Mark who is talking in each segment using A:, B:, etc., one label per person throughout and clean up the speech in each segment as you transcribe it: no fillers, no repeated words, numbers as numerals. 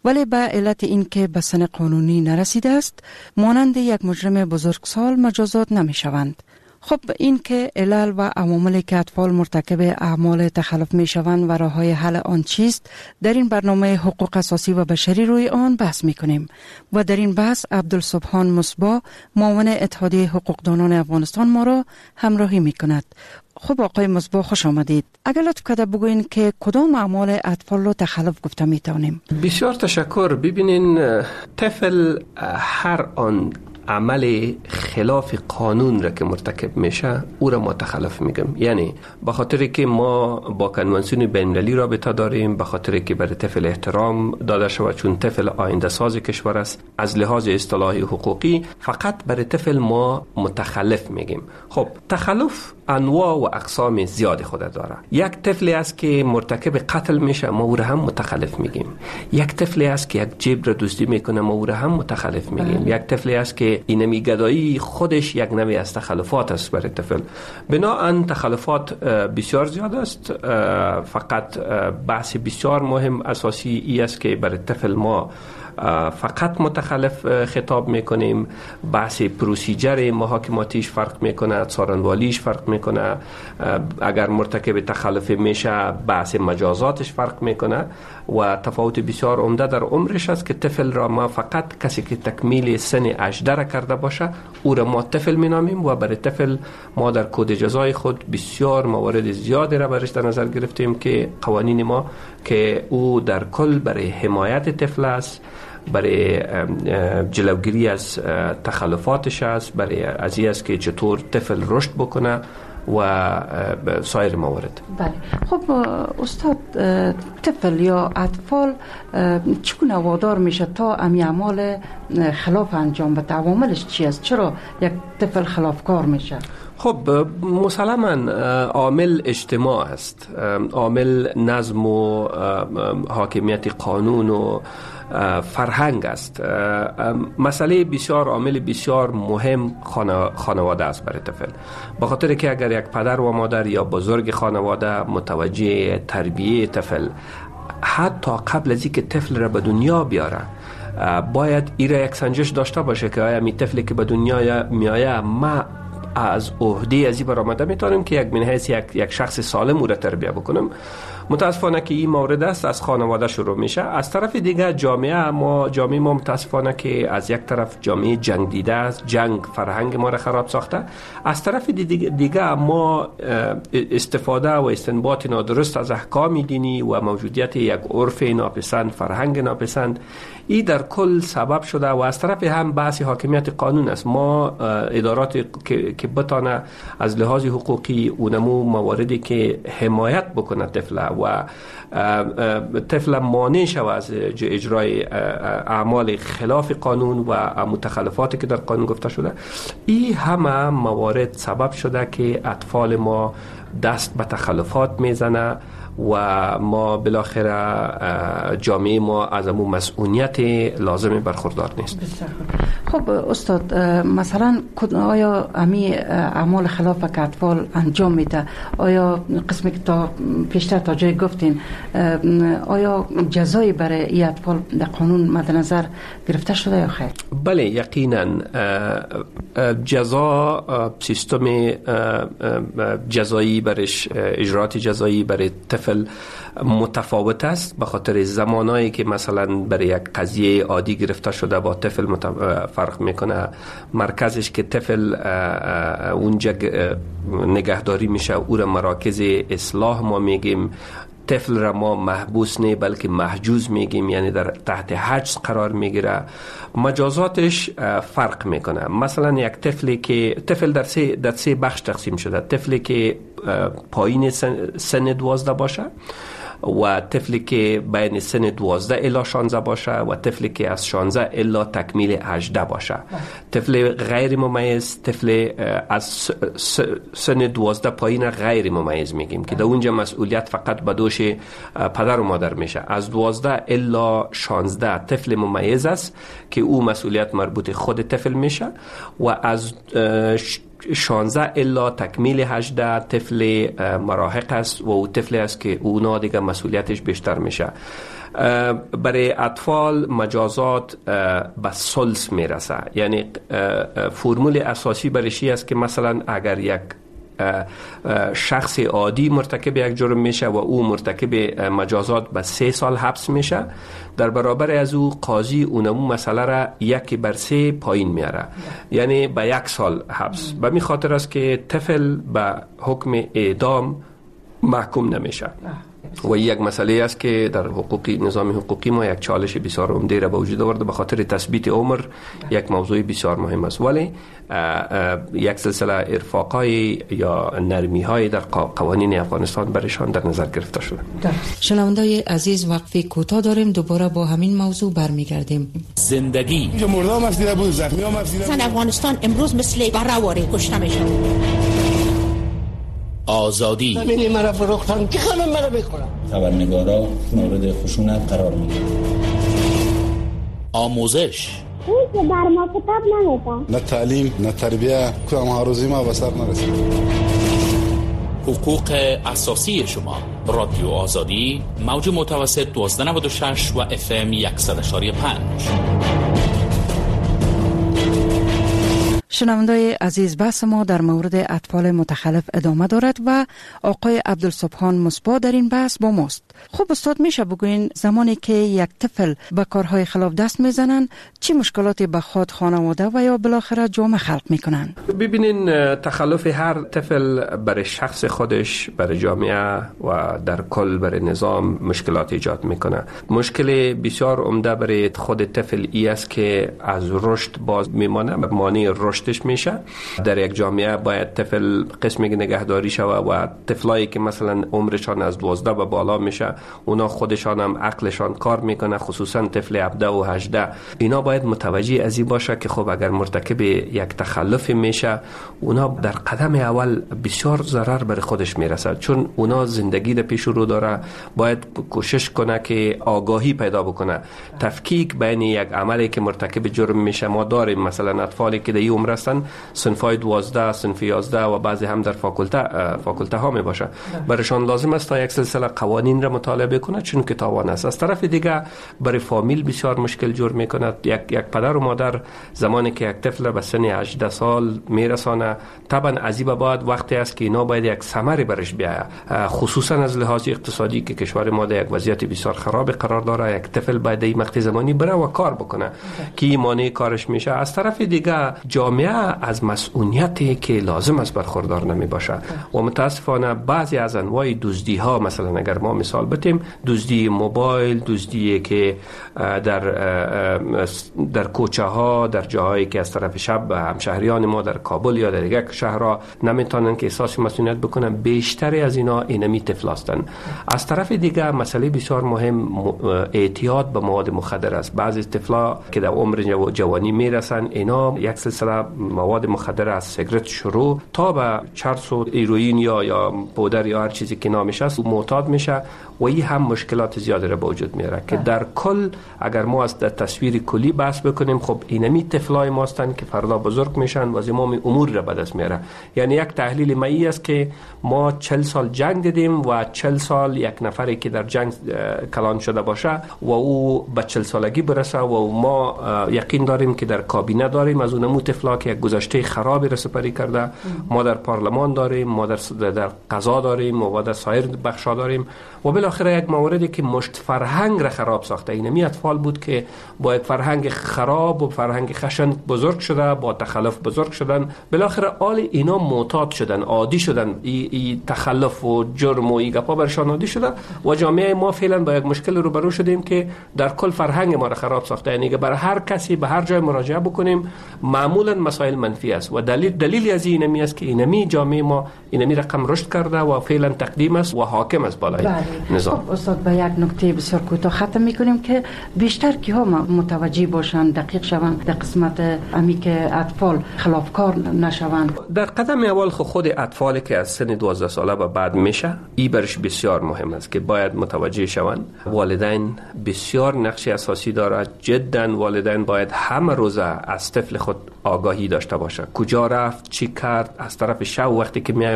A: ولی به علت اینکه به سن قانونی نرسیده است مانند یک مجرم بزرگسال مجازات نمی شوند. خب این که علل و عواملی که اطفال مرتکب اعمال تخلف می شوند و راه‌های حل آن چیست، در این برنامه حقوق اساسی و بشری روی آن بحث می کنیم و در این بحث عبدالسبحان مصباح معاون اتحادیه حقوقدانان افغانستان ما را همراهی می کند. خب آقای مصباح خوش آمدید. اگر لطف کرده بگوین که کدام اعمال اطفال را تخلف گفته می توانیم؟
B: بسیار تشکر. ببینین، طفل هر آن عمل خلاف قانون را که مرتکب میشه او را ما تخلف میگم. یعنی به خاطر که ما با کنوانسیون بین‌المللی رابطه داریم، به خاطر که برای طفل احترام داده شود چون طفل آینده ساز کشور است، از لحاظ اصطلاحی حقوقی فقط برای طفل ما متخلف میگیم. خب تخلف انواع و اقسام زیاد خود داره. یک طفلی است که مرتکب قتل میشه، ما او را هم متخلف میگیم. یک طفلی است که یک جیب را دزدی میکنه، ما او را هم متخلف میگیم. یک طفلی است که اینمی گدایی خودش یک نوع از تخلفات است برای طفل. بنابراین تخلفات بسیار زیاد است. فقط بحث بسیار مهم اساسی ای است که برای طفل ما فقط متخلف خطاب میکنیم. بحث پروسیجر محاکماتیش فرق میکنه، څارنوالیش فرق میکنه. اگر مرتکب تخلف میشه بحث مجازاتش فرق میکنه و تفاوت بسیار عمده در عمرش است که طفل را ما فقط کسی که تکمیل سن 18 را کرده باشه او را ما طفل مینامیم و برای طفل ما در کد جزای خود بسیار موارد زیادی را برش در نظر گرفتیم که قوانین ما که او در کل برای حمایت طفل است، برای جلوگیری از تخلفاتش است، برای ازی است که چطور طفل رشد بکنه و سایر موارد.
A: بله. خب استاد، طفل یا اطفال چگونه وادار میشه تا امی اعمال خلاف انجام بده؟ عواملش چی است؟ چرا یک طفل خلافکار میشه؟
B: خب مسلماً عامل اجتماع است، عامل نظم و حاکمیت قانون و فرهنگ است. مسئله بسیار عامل بسیار مهم خانواده است برای طفل، به خاطر که اگر یک پدر و مادر یا بزرگ خانواده متوجه تربیه طفل حتی قبل از اینکه طفل را به دنیا بیاره باید ایره یک سنجش داشته باشه که آیا می طفلی که به دنیا میآید ما از عهده ازی برآمده میتونم که یک من حیث یک شخص سالم او را تربیه بکنم. متاسفانه که این مورد است از خانواده شروع میشه. از طرف دیگه جامعه ما متاسفانه که از یک طرف جامعه جنگ دیده است، جنگ فرهنگ ما را خراب ساخته. از طرف دیگه ما استفاده و استنباط نادرست از احکام دینی و موجودیت یک عرف ناپسند، فرهنگ ناپسند، این در کل سبب شده و از طرف هم بحث حاکمیت قانون است. ما ادارات که بتانه از لحاظ حقوقی اونمو مواردی که حمایت بکنه طفل و طفل مانع شود از اجرای اعمال خلاف قانون و متخلفاتی که در قانون گفته شده، این همه موارد سبب شده که اطفال ما دست به تخلفات میزنه و ما بالاخره جامعه ما از امون مسئولیت لازم برخوردار نیست.
A: خب استاد، مثلا آیا امی اعمال خلاف که اطفال انجام میده، آیا قسمی که تا پیشتر تا جای گفتین، آیا جزایی برای این اطفال در قانون مد نظر گرفته شده یا خیر؟
B: بله، یقینا جزا، سیستم جزایی برش، اجرات جزایی برای طفل متفاوت است، به خاطر زمانایی که مثلا برای یک قضیه عادی گرفته شده با طفل فرق میکنه. مرکزش که طفل اونجا نگهداری میشه او را مراکز اصلاح ما میگیم. طفل را ما محبوس نه بلکه محجوز میگیم، یعنی در تحت حجز قرار میگیره. مجازاتش فرق میکنه. مثلا یک طفلی که طفل در سه بخش تقسیم شده: طفلی که پایین سن 12 باشه و طفلی که بین سن 12 الی 16 باشه و طفلی که از 16 الی تکمیل 18 باشه. طفل غیر ممیز، طفل از سن 12 پایین غیر ممیز میگیم که در اونجا مسئولیت فقط به دوش پدر و مادر میشه. از 12 الی 16 طفل ممیز است که او مسئولیت مربوط خود طفل میشه و از 16 الا تکمیل 18 طفل مراهق است و او طفلی است که اونا دیگه مسئولیتش بیشتر میشه. برای اطفال مجازات به ثلث میرسه. یعنی فرمول اساسی برش است که مثلا اگر یک شخص عادی مرتکب یک جرم میشه و او مرتکب مجازات به 3 سال حبس میشه، در برابر از او قاضی اونمو مسئله را 1/3 پایین میاره، یعنی به 1 سال حبس. به می خاطر است که طفل به حکم اعدام محکوم نمیشه و یک مسئله است که در نظام حقوقی ما یک چالش بسیار عمده را به وجود آورده، به خاطر تثبیت عمر یک موضوع بسیار مهم است. ولی یک سلسله ارفاقای یا نرمی های در قوانین افغانستان برشان در نظر گرفته شده.
A: شنوندای عزیز، وقفه کوتاه داریم، دوباره با همین موضوع برمیگردیم.
C: زندگی
D: اینجا مردم هست دیده بود، زخمی هم هست دیده بود.
C: افغانستان امروز مثل بره‌واره کشته میشه. آزادی
D: ببینی مرا فروختن که خانم مرا بکنم.
E: خبرنگارا مورد خشونت قرار میگیرن.
C: آموزش
F: این که بر ما کتاب نمیدن،
D: نه تعلیم نه تربیه، کدام هروزی ما به سر نرسید.
C: حقوق اساسی شما. رادیو آزادی، موج متوسط 1296 و FM 100.5.
A: شنوندای عزیز، بحث ما در مورد اطفال متخلف ادامه دارد و آقای عبدالسبحان مصباح در این بحث با ماست. خب استاد، میشه بگوین زمانی که یک طفل به کارهای خلاف دست میزنن چی مشکلاتی به خود، خانواده و یا بالاخره جامعه خلق میکنن؟
B: ببینین، تخلف هر طفل برای شخص خودش، برای جامعه و در کل برای نظام مشکلات ایجاد میکنه. مشکل بسیار عمده برای خود طفل ای است که از رشد باز میمانه، مانع رشدش میشه. در یک جامعه باید طفل قسمی نگهداری شوه و طفلایی که مثلا عمرشان از 12 به بالا میشه، اونا خودشان هم عقلشان کار میکنه، خصوصا طفل 17 و 18. اینا باید متوجه از این باشه که خب اگر مرتکب یک تخلف میشه، اونا در قدم اول بسیار ضرر بر خودش میرسه، چون اونا زندگی در پیش رو داره. باید کوشش کنه که آگاهی پیدا بکنه، تفکیک بین یک عملی که مرتکب جرم میشه. ما داریم مثلا اطفالی که در این عمر هستن، صنفای 12، صنف 11 و بعضی هم در فاکولته ها می باشه. برایشان لازم است تا یک سلسله قوانین را مطالعه کنه، چون که تاوان است. از طرف دیگه برای فامیل بسیار مشکل جور میکنه. یک پدر و مادر زمانی که یک طفل به سن 18 سال میرسانه، طبعا از این بعد وقتی است که اینا باید یک ثمری برش بیاید، خصوصا از لحاظ اقتصادی که کشور ما در یک وضعیت بسیار خراب قرار داره. یک طفل باید این مقطع زمانی بره و کار بکنه که مانع کارش میشه. از طرف دیگه جامعه از مسئولیتی که لازم است برخوردار نمی باشه و متاسفانه بعضی از انواع دزدی ها، مثلا اگر ما مثال بتیم، دزدی موبایل، دزدی که در کوچه ها، در جاهایی که از طرف شب همشهریان ما در کابل یا در یک شهرها نمیتونن که احساس مسئولیت بکنن، بیشتری از اینا اینمی طفل هستند. از طرف دیگه مسئله بسیار مهم اعتیاد به مواد مخدر است. بعضی طفلا که در عمر جوانی میرسن، اینا یک سلسله مواد مخدر از سیگرت شروع تا به چرس و هیروئین یا پودر یا هر چیزی که نامش است معتاد میشه و این هم مشکلات زیادی را به وجود میاره که در کل اگر ما از تصویر کلی بحث بکنیم، خب اینمی طفلای ما هستند که فردا بزرگ میشن و زمام امور را به دست میاره. یعنی یک تحلیل مایی است که ما 40 سال جنگ دیدیم و 40 سال یک نفری که در جنگ کلان شده باشه و او به 40 سالگی برسه و ما یقین داریم که در کابینه داریم از اونمو طفلا که یک گذشته خرابی را سپری کرده. ما در پارلمان داریم، ما در قضا داریم و در سایر بخشا داریم و بالاخره یک موردی که مشت فرهنگ را خراب ساخته. اینمی اطفال بود که با یک فرهنگ خراب و فرهنگ خشن بزرگ شده، با تخلف بزرگ شدن، بالاخره آل اینا معتاد شدن، عادی شدن، ای تخلف و جرم و ای گپا برشان عادی شده و جامعه ما فعلا با یک مشکل روبرو شدیم که در کل فرهنگ ما را خراب ساخته. یعنی که بر هر کسی به هر جای مراجعه بکنیم معمولا مسائل منفی است و دلیلی از اینمی است که اینمی جامعه ما اینمی رقم رشد کرده و فعلا تقدیم است و حاکم است بالای نظام.
A: خب استاد، به یک نکته بسیار کوتاه ختم میکنیم که بیشتر کی ها متوجه باشن، دقیق شوند در قسمت امی که اطفال خلافکار نشوند.
B: در قدم اول خود اطفالی که از سن 12 ساله به بعد میشه، این برش بسیار مهم است که باید متوجه شوند. والدین بسیار نقش اساسی دارد. جدا والدین باید همه روزه از طفل خود آگاهی داشته باشه، کجا رفت، چی کرد، از طرف شب وقتی که میای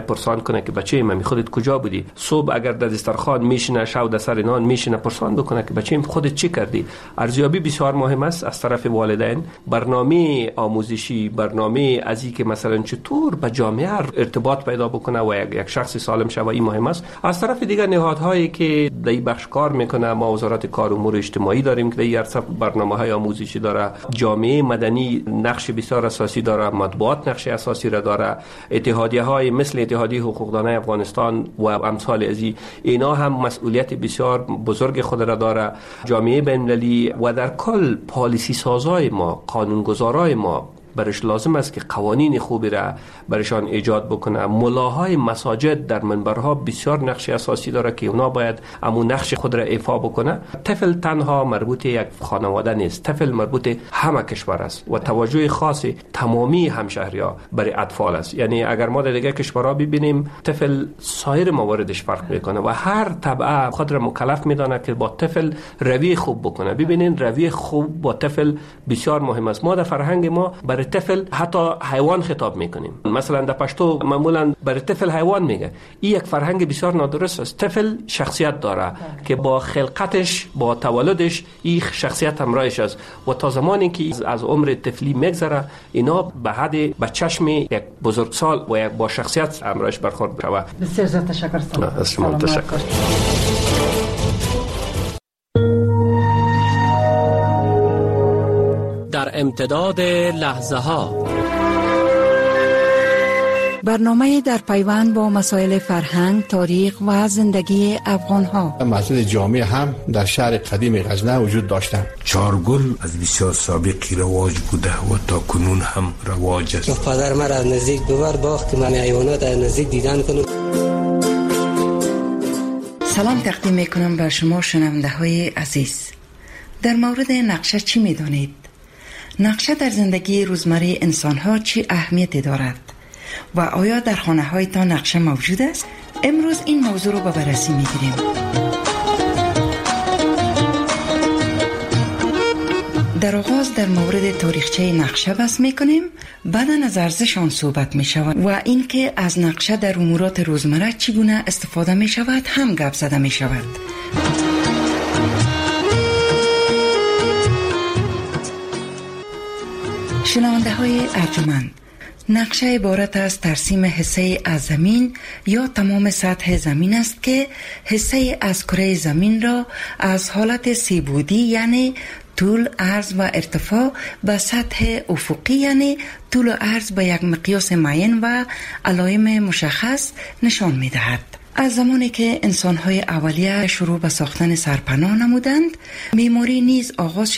B: پرسان کنه که بچه من خودت کجا بودی؟ صبح اگر در دسترخوان میشینه، شب در سر نان میشینه، پرسان بکنه که بچه خودت چی کردی؟ ارزیابی بسیار مهم است از طرف والدین. برنامه آموزشی، برنامه از این که مثلا چطور با جامعه ارتباط پیدا بکنه و یک شخص سالم شوه، این مهم است. از طرف دیگر نهادهایی که در این بخش کار میکنه، ما وزارت کار و امور اجتماعی داریم که در این عرصه برنامه‌های آموزشی داره، جامعه مدنی نقش بسیار اساسی داره، مطبوعات نقش اساسی را داره، اتحادیه‌های مثل اتحادیه حقوقدانان افغانستان و امثال ازی، اینا هم مسئولیت بسیار بزرگ خود را داره. جامعه بین‌المللی و در کل پالیسی سازای ما، قانونگذارای ما برش لازم است که قوانین خوبی را برشان ایجاد بکنه. ملاهای مساجد در منبرها بسیار نقش اساسی داره که اونا باید امون نقش خود را ایفا بکنه. طفل تنها مربوط یک خانواده نیست، طفل مربوط همه کشور است و توجه خاص تمامی همشهری‌ها برای اطفال است. یعنی اگر ما در دیگر کشورها ببینیم، طفل سایر مواردش فرق میکنه و هر طبقه خود را مکلف میدانه که با طفل روی خوب بکنه. ببینین روی خوب با طفل بسیار مهم است. ما در فرهنگ ما برای طفل حتی حیوان خطاب میکنیم. مثلا در پشتو معمولا برای طفل حیوان میگه. این یک فرهنگ بسیار نادرست است. طفل شخصیت داره که با خلقتش، با تولدش این شخصیت همراهش است و تا زمانی که از عمر طفلی میگذره، اینا به حد به چشم یک بزرگسال و یک با شخصیت همراهش برخورد بشه.
A: بسیار زیاد تشکر.
B: از شما تشکر.
C: در امتداد لحظه ها،
A: برنامه در پیوند با مسائل فرهنگ، تاریخ و زندگی افغان ها.
D: مسجد جامع هم در شهر قدیم غزنه وجود داشتند.
G: چارگل از بسیار سابقی رواج بوده و تا کنون هم رواج است.
H: پدر من از نزدیک ببر باخت که من حیوانات از نزدیک دیدن کنم.
A: سلام تقدیم میکنم به شما شنونده های عزیز. در مورد نقشه چی میدانید؟ نقشه در زندگی روزمره انسان ها چی اهمیتی دارد؟ و آیا در خانه هایتان نقشه موجود است؟ امروز این موضوع رو به بررسی میگیریم. در آغاز در مورد تاریخچه نقشه بحث میکنیم، بعدا از ارزش آن صحبت میشود و اینکه از نقشه در امورات روزمره چگونه استفاده میشود هم گپ زده میشود. شنونده های ارجمند، نقشه عبارت از ترسیم حصه از زمین یا تمام سطح زمین است که حصه از کره زمین را از حالت سه‌بعدی یعنی طول، عرض و ارتفاع به سطح افقی یعنی طول و عرض به یک مقیاس معین و علائم مشخص نشان می دهد. از زمانی که انسان‌های اولیه شروع به ساختن سرپناه نمودند، معماری نیز آغاز